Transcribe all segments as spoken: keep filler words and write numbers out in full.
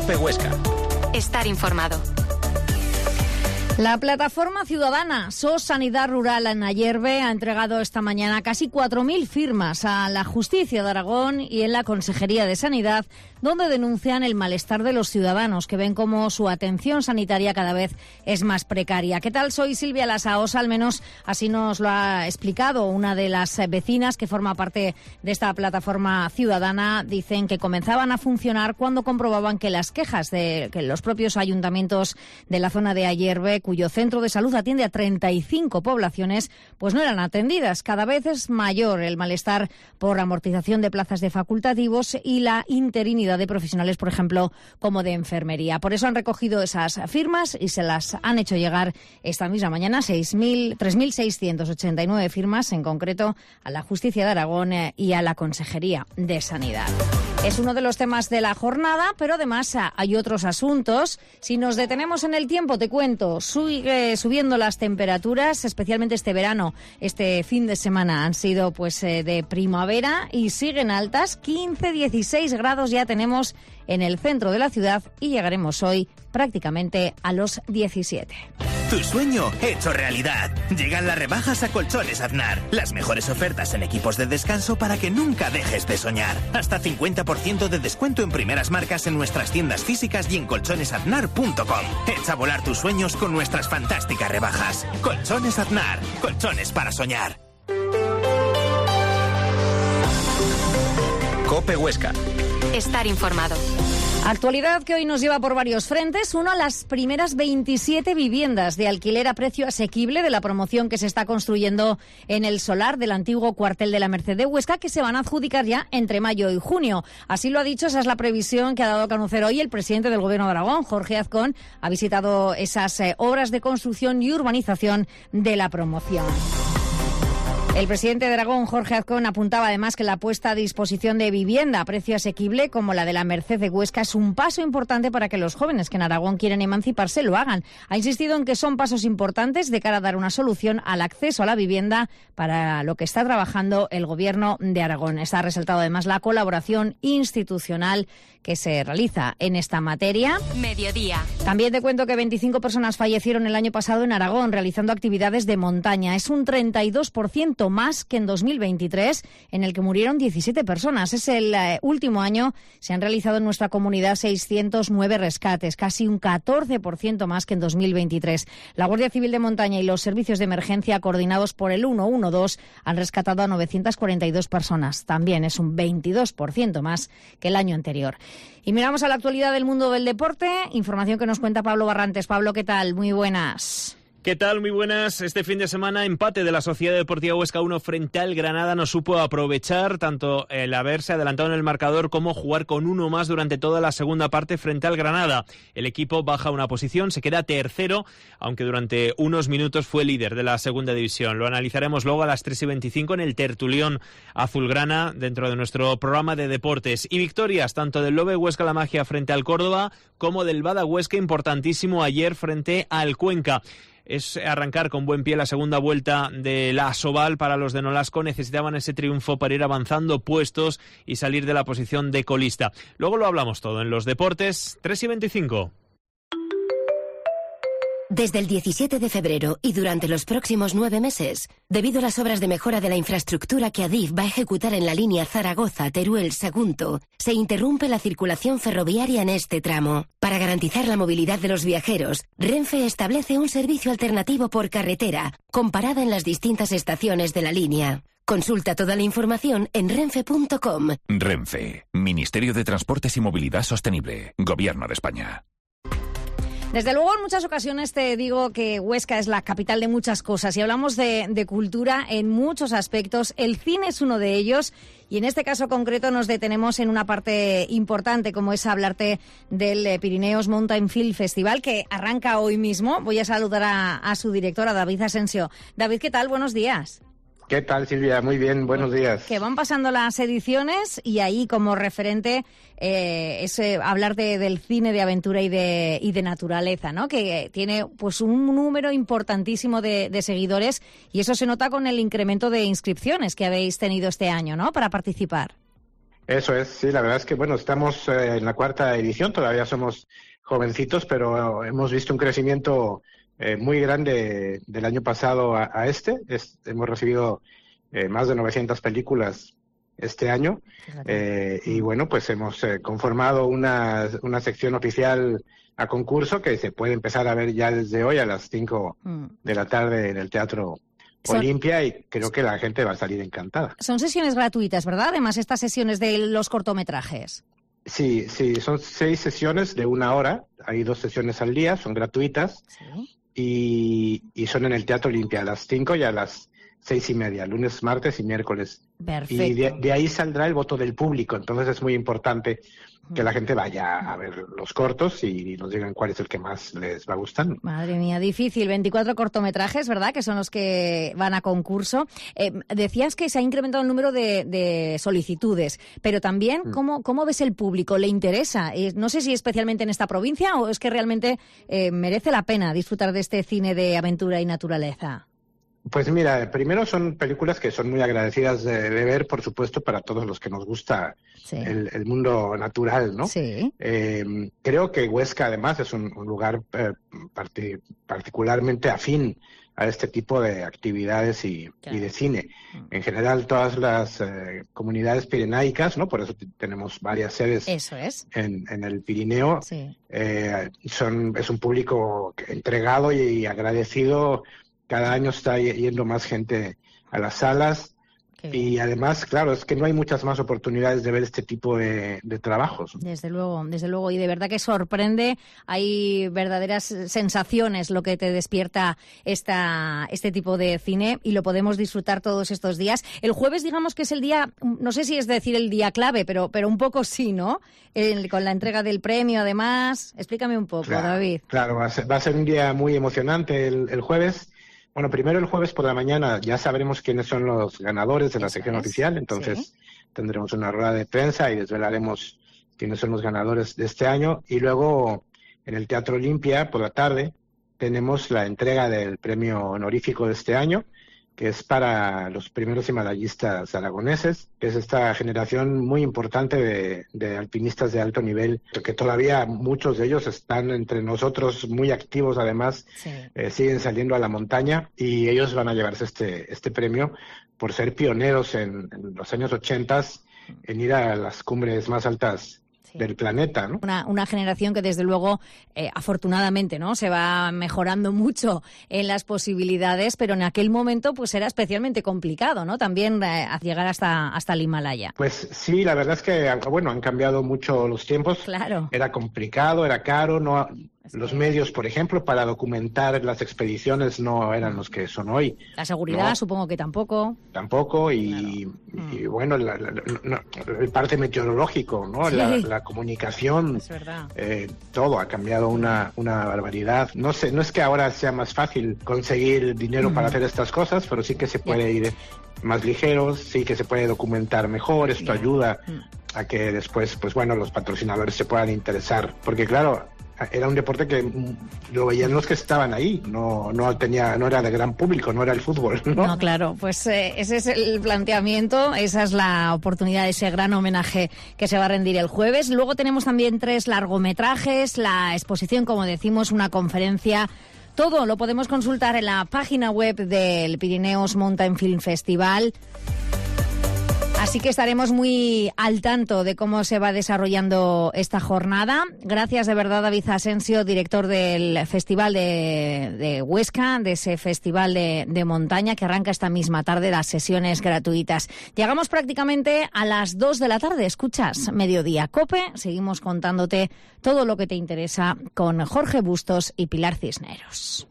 COPE Huesca. Estar informado. La plataforma ciudadana S O S Sanidad Rural en Ayerbe ha entregado esta mañana casi cuatro mil firmas a la Justicia de Aragón y en la Consejería de Sanidad, donde denuncian el malestar de los ciudadanos, que ven cómo su atención sanitaria cada vez es más precaria. ¿Qué tal? Soy Silvia Lasaosa, al menos así nos lo ha explicado una de las vecinas que forma parte de esta plataforma ciudadana. Dicen que comenzaban a funcionar cuando comprobaban que las quejas de que los propios ayuntamientos de la zona de Ayerbe, cuyo centro de salud atiende a treinta y cinco poblaciones, pues no eran atendidas. Cada vez es mayor el malestar por amortización de plazas de facultativos y la interinidad de profesionales, por ejemplo, como de enfermería. Por eso han recogido esas firmas y se las han hecho llegar esta misma mañana, tres mil seiscientas ochenta y nueve firmas, en concreto a la Justicia de Aragón y a la Consejería de Sanidad. Es uno de los temas de la jornada, pero además hay otros asuntos. Si nos detenemos en el tiempo, te cuento, sigue subiendo las temperaturas, especialmente este verano. Este fin de semana han sido pues de primavera y siguen altas. quince, dieciséis grados ya tenemos en el centro de la ciudad y llegaremos hoy prácticamente a los diecisiete. Tu sueño hecho realidad. Llegan las rebajas a Colchones Aznar. Las mejores ofertas en equipos de descanso para que nunca dejes de soñar. Hasta cincuenta por ciento de descuento en primeras marcas en nuestras tiendas físicas y en colchones aznar punto com. Echa a volar tus sueños con nuestras fantásticas rebajas. Colchones Aznar. Colchones para soñar. COPE Huesca. Estar informado. Actualidad que hoy nos lleva por varios frentes. Uno, las primeras veintisiete viviendas de alquiler a precio asequible de la promoción que se está construyendo en el solar del antiguo cuartel de la Merced de Huesca, que se van a adjudicar ya entre mayo y junio. Así lo ha dicho, esa es la previsión que ha dado a conocer hoy el presidente del Gobierno de Aragón, Jorge Azcón. Ha visitado esas eh, obras de construcción y urbanización de la promoción. El presidente de Aragón, Jorge Azcón, apuntaba además que la puesta a disposición de vivienda a precio asequible como la de la Merced de Huesca es un paso importante para que los jóvenes que en Aragón quieren emanciparse lo hagan. Ha insistido en que son pasos importantes de cara a dar una solución al acceso a la vivienda, para lo que está trabajando el Gobierno de Aragón. Está resaltado además la colaboración institucional que se realiza en esta materia. Mediodía. También te cuento que veinticinco personas fallecieron el año pasado en Aragón realizando actividades de montaña. Es un treinta y dos por ciento más que en dos mil veintitrés, en el que murieron diecisiete personas. Es el eh, último año. Se han realizado en nuestra comunidad seiscientos nueve rescates, casi un catorce por ciento más que en dos mil veintitrés. La Guardia Civil de Montaña y los servicios de emergencia coordinados por el ciento doce han rescatado a novecientas cuarenta y dos personas. También es un veintidós por ciento más que el año anterior. Y miramos a la actualidad del mundo del deporte. Información que nos cuenta Pablo Barrantes. Pablo, ¿qué tal? Muy buenas. ¿Qué tal? Muy buenas. Este fin de semana, empate de la Sociedad Deportiva Huesca uno frente al Granada. No supo aprovechar tanto el haberse adelantado en el marcador como jugar con uno más durante toda la segunda parte frente al Granada. El equipo baja una posición, se queda tercero, aunque durante unos minutos fue líder de la segunda división. Lo analizaremos luego a las tres y veinticinco en el tertulión azulgrana dentro de nuestro programa de deportes. Y victorias tanto del Lobe Huesca La Magia frente al Córdoba como del Bada Huesca, importantísimo ayer frente al Cuenca. Es arrancar con buen pie la segunda vuelta de la Asobal para los de Nolasco. Necesitaban ese triunfo para ir avanzando puestos y salir de la posición de colista. Luego lo hablamos todo en los deportes. tres y veinticinco. Desde el diecisiete de febrero y durante los próximos nueve meses, debido a las obras de mejora de la infraestructura que Adif va a ejecutar en la línea Zaragoza-Teruel-Sagunto, se interrumpe la circulación ferroviaria en este tramo. Para garantizar la movilidad de los viajeros, Renfe establece un servicio alternativo por carretera, con parada en las distintas estaciones de la línea. Consulta toda la información en renfe punto com. Renfe, Ministerio de Transportes y Movilidad Sostenible, Gobierno de España. Desde luego, en muchas ocasiones te digo que Huesca es la capital de muchas cosas y hablamos de, de cultura en muchos aspectos. El cine es uno de ellos y en este caso concreto nos detenemos en una parte importante, como es hablarte del Pirineos Mountain Film Festival, que arranca hoy mismo. Voy a saludar a, a su director, a David Asensio. David, ¿qué tal? Buenos días. ¿Qué tal, Silvia? Muy bien, buenos días. Que van pasando las ediciones y ahí como referente eh, es eh, hablar de, del cine de aventura y de, y de naturaleza, ¿no? Que tiene pues un número importantísimo de, de seguidores y eso se nota con el incremento de inscripciones que habéis tenido este año, ¿no? Para participar. Eso es, sí, la verdad es que, bueno, estamos eh, en la cuarta edición, todavía somos jovencitos, pero hemos visto un crecimiento eh, muy grande del año pasado a, a este. Es, hemos recibido eh, más de novecientas películas este año eh, y, bueno, pues hemos eh, conformado una, una sección oficial a concurso que se puede empezar a ver ya desde hoy a las cinco mm. de la tarde en el Teatro Olimpia, y creo que la gente va a salir encantada. Son sesiones gratuitas, ¿verdad? Además, estas sesiones de los cortometrajes. Sí, sí, son seis sesiones de una hora. Hay dos sesiones al día, son gratuitas. ¿Sí? y, y son en el Teatro Olimpia a las cinco y a las seis y media, lunes, martes y miércoles. Perfecto. Y de, de ahí saldrá el voto del público. Entonces es muy importante que la gente vaya a ver los cortos y nos digan cuál es el que más les va gustando. Madre mía, difícil. veinticuatro cortometrajes, ¿verdad?, que son los que van a concurso. Eh, decías que se ha incrementado el número de, de solicitudes, pero también, mm. ¿cómo, ¿cómo ves el público? ¿Le interesa? Eh, no sé si especialmente en esta provincia o es que realmente eh, merece la pena disfrutar de este cine de aventura y naturaleza. Pues mira, primero son películas que son muy agradecidas de, de ver, por supuesto, para todos los que nos gusta sí. el, el mundo natural, ¿no? Sí. Eh, creo que Huesca, además, es un, un lugar eh, parti- particularmente afín a este tipo de actividades y, claro. y de cine. En general, todas las eh, comunidades pirenaicas, ¿no? Por eso t- tenemos varias sedes eso es. en, en el Pirineo. Sí. Eh, son, es un público entregado y, y agradecido. Cada año está yendo más gente a las salas y además, claro, es que no hay muchas más oportunidades de ver este tipo de, de trabajos. Desde luego, desde luego, y de verdad que sorprende, hay verdaderas sensaciones lo que te despierta esta, este tipo de cine y lo podemos disfrutar todos estos días. El jueves, digamos que es el día, no sé si es decir el día clave, pero, pero un poco sí, ¿no? El, con la entrega del premio, además. Explícame un poco, claro, David. Claro, va a ser, va a ser un día muy emocionante el, el jueves. Bueno, primero el jueves por la mañana ya sabremos quiénes son los ganadores de la Eso sección es. oficial, entonces sí. tendremos una rueda de prensa y desvelaremos quiénes son los ganadores de este año. Y luego en el Teatro Olimpia por la tarde tenemos la entrega del premio honorífico de este año, que es para los primeros himalayistas aragoneses, que es esta generación muy importante de, de alpinistas de alto nivel, que todavía muchos de ellos están entre nosotros muy activos, además sí. eh, siguen saliendo a la montaña y ellos van a llevarse este, este premio por ser pioneros en, en los años ochentas en ir a las cumbres más altas sí. del planeta, ¿no? Una, una generación que desde luego, eh, afortunadamente, ¿no? Se va mejorando mucho en las posibilidades, pero en aquel momento pues era especialmente complicado, ¿no? También eh, llegar hasta, hasta el Himalaya. Pues sí, la verdad es que, bueno, han cambiado mucho los tiempos. Claro. Era complicado, era caro, no... Los medios, por ejemplo, para documentar las expediciones no eran los que son hoy. La seguridad, ¿no? Supongo que tampoco. Tampoco, y, claro. y bueno, la, la, la, el parte meteorológico, ¿no? Sí. La, la comunicación, es verdad. Eh, todo ha cambiado una, una barbaridad. No sé, no es que ahora sea más fácil conseguir dinero mm. para hacer estas cosas, pero sí que se puede yeah. ir más ligeros, sí que se puede documentar mejor, esto yeah. ayuda mm. a que después, pues bueno, los patrocinadores se puedan interesar, porque claro, era un deporte que lo veían los que estaban ahí, no no tenía no era de gran público, no era el fútbol, ¿no? No, claro, pues eh, ese es el planteamiento, esa es la oportunidad, ese gran homenaje que se va a rendir el jueves. Luego tenemos también tres largometrajes, la exposición, como decimos, una conferencia. Todo lo podemos consultar en la página web del Pirineos Mountain Film Festival. Así que estaremos muy al tanto de cómo se va desarrollando esta jornada. Gracias de verdad, David Asensio, director del Festival de, de Huesca, de ese festival de, de montaña que arranca esta misma tarde, las sesiones gratuitas. Llegamos prácticamente a las dos de la tarde. Escuchas Mediodía COPE. Seguimos contándote todo lo que te interesa con Jorge Bustos y Pilar Cisneros.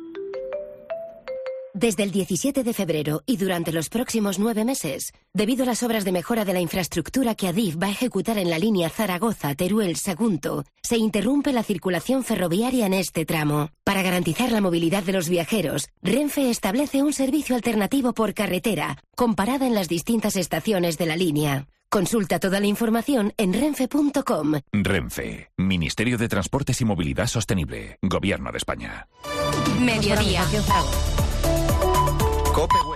Desde el diecisiete de febrero y durante los próximos nueve meses, debido a las obras de mejora de la infraestructura que Adif va a ejecutar en la línea Zaragoza-Teruel-Sagunto, se interrumpe la circulación ferroviaria en este tramo. Para garantizar la movilidad de los viajeros, Renfe establece un servicio alternativo por carretera, con parada en las distintas estaciones de la línea. Consulta toda la información en renfe punto com. Renfe, Ministerio de Transportes y Movilidad Sostenible, Gobierno de España. Mediodía. COPE